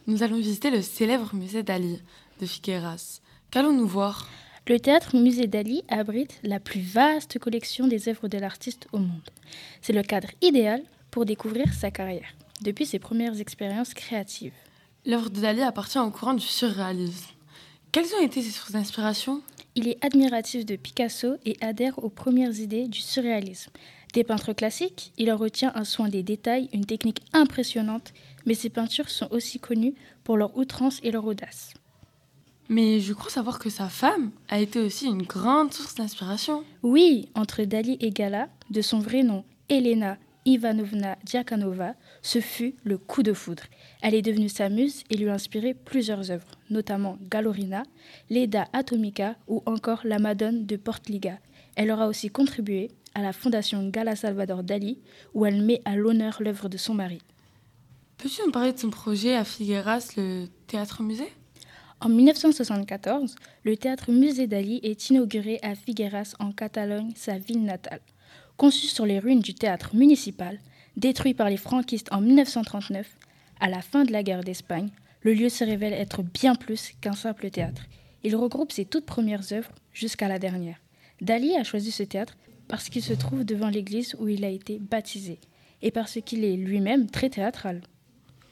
Nous allons visiter le célèbre musée Dali de Figueras. Qu'allons-nous voir? Le théâtre Musée Dali abrite la plus vaste collection des œuvres de l'artiste au monde. C'est le cadre idéal pour découvrir sa carrière, depuis ses premières expériences créatives. L'œuvre de Dali appartient au courant du surréalisme. Quelles ont été ses sources d'inspiration? Il est admiratif de Picasso et adhère aux premières idées du surréalisme. Des peintres classiques, il en retient un soin des détails, une technique impressionnante, mais ses peintures sont aussi connues pour leur outrance et leur audace. Mais je crois savoir que sa femme a été aussi une grande source d'inspiration. Oui, entre Dali et Gala, de son vrai nom Elena Ivanovna Diakonova, ce fut le coup de foudre. Elle est devenue sa muse et lui a inspiré plusieurs œuvres, notamment Galorina, l'Eda Atomica ou encore la Madone de Portliga. Elle aura aussi contribué à la fondation Gala Salvador Dali, où elle met à l'honneur l'œuvre de son mari. Peux-tu nous parler de son projet à Figueras, le théâtre-musée? En 1974, le théâtre Musée Dali est inauguré à Figueras, en Catalogne, sa ville natale. Conçu sur les ruines du théâtre municipal, détruit par les franquistes en 1939, à la fin de la guerre d'Espagne, le lieu se révèle être bien plus qu'un simple théâtre. Il regroupe ses toutes premières œuvres jusqu'à la dernière. Dali a choisi ce théâtre parce qu'il se trouve devant l'église où il a été baptisé et parce qu'il est lui-même très théâtral.